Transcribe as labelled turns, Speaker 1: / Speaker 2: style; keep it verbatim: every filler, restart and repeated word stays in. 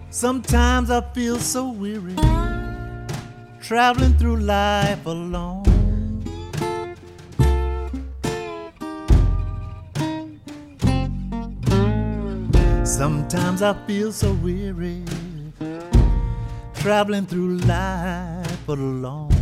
Speaker 1: Sometimes I feel so weary, traveling through life alone. Sometimes I feel so weary, traveling through life alone.